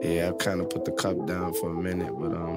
Yeah, I kind of put the cup down for a minute,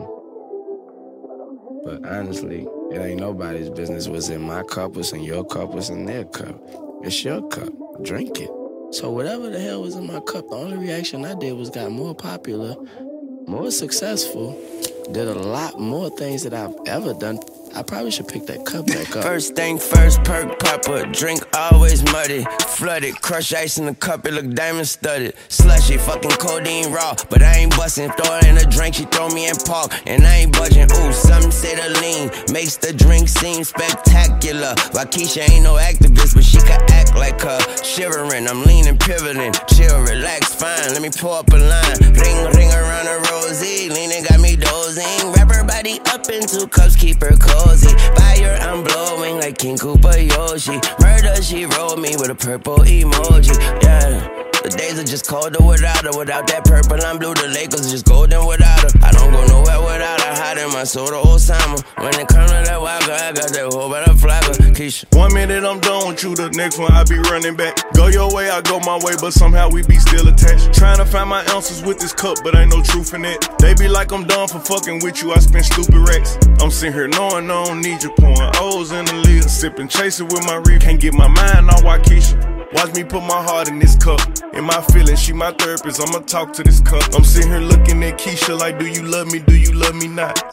but honestly, it ain't nobody's business what's in my cup, what's in your cup, what's in their cup. It's your cup. Drink it. So whatever the hell was in my cup, the only reaction I did was got more popular, more successful, did a lot more things that I've ever done. I probably should pick that cup back up. First thing first, perk popper, drink always muddy, flooded, crush ice in the cup, it look diamond studded, slushy, fucking codeine raw, but I ain't bustin', throw it in a drink, she throw me in park, and I ain't budging, ooh, some say the lean, makes the drink seem spectacular, Waukesha ain't no activist, but she can act like her, shivering, I'm leaning, pivoting, chill, relax, fine, let me pull up a line, ring around a rosy, leaning got me dozing, wrap her body up in 2 cups, keep her cozy. Fire, I'm blowing like King Koopa Yoshi. Murder, she rolled me with a purple emoji. Yeah, the days are just colder without her. Without that purple, I'm blue. The Lakers just golden without her. I don't go nowhere without her. Hiding my soul to Osama. When it comes to that wild girl, I got that whole better flagger. Keisha. 1 minute I'm done with you, the next one I be running back. Go your way, I go my way, but somehow we be still attached. Trying to find my ounces with this cup, but ain't no truth in it. They be like I'm done for fucking with you, I spend stupid racks. I'm sitting here knowing I don't need you, pouring O's in the lid, sipping, chasing with my reef. Can't get my mind on Waukesha. Watch me put my heart in this cup. In my feelings, she my therapist, I'ma talk to this cup. I'm sitting here looking at Keisha like, do you love me, do you love me not?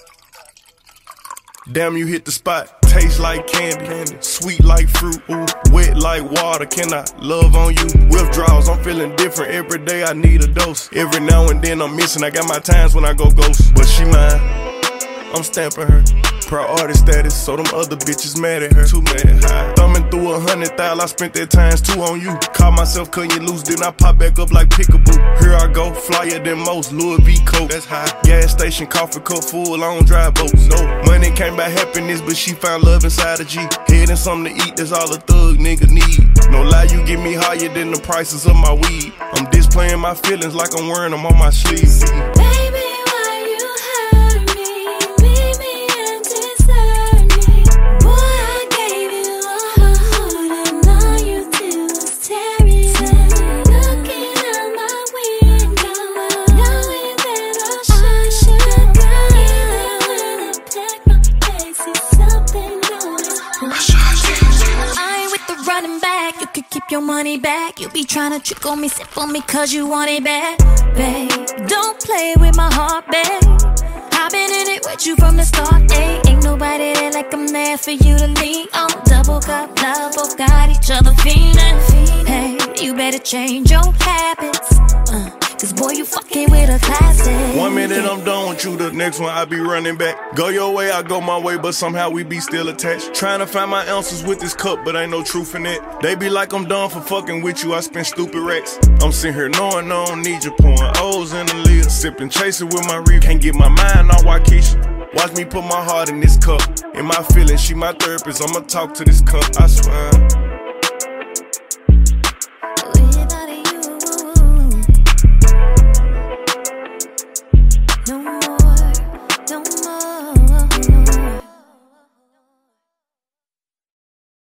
Damn, you hit the spot. Taste like candy, sweet like fruit, ooh, wet like water. Can I love on you? Withdrawals, I'm feeling different. Every day I need a dose. Every now and then I'm missing. I got my times when I go ghost. But she mine, I'm stamping her. Proud artist status, so them other bitches mad at her. Too mad high. Thumbing through 100,000, I spent that times 2 on you. Caught myself cutting you loose, then I pop back up like Pickaboo. Here I go, flyer than most, Louis V. Coke. That's high. Gas station, coffee cup full, I don't drive boats. No money came by happiness, but she found love inside a G. Head and something to eat, that's all a thug nigga need. No lie, you get me higher than the prices of my weed. I'm displaying my feelings like I'm wearing them on my sleeve. Baby, your money back. You be tryna trick on me, sip on me cause you want it bad. Babe, don't play with my heart, babe. I've been in it with you from the start, ayy. Ain't nobody there like I'm there for you to lean on. Double cup love, both got each other feeling. Hey, you better change your habits, cause boy, you fucking with a classic. 1 minute I'm done with you, the next one I be running back. Go your way, I go my way, but somehow we be still attached. Trying to find my ounces with this cup, but ain't no truth in it. They be like I'm done for fucking with you, I spend stupid racks. I'm sitting here knowing I don't need you, pouring O's in the lid, sipping, chasing with my reef. Can't get my mind on Waukesha. Watch me put my heart in this cup. In my feelings, she my therapist, I'ma talk to this cup, I swear.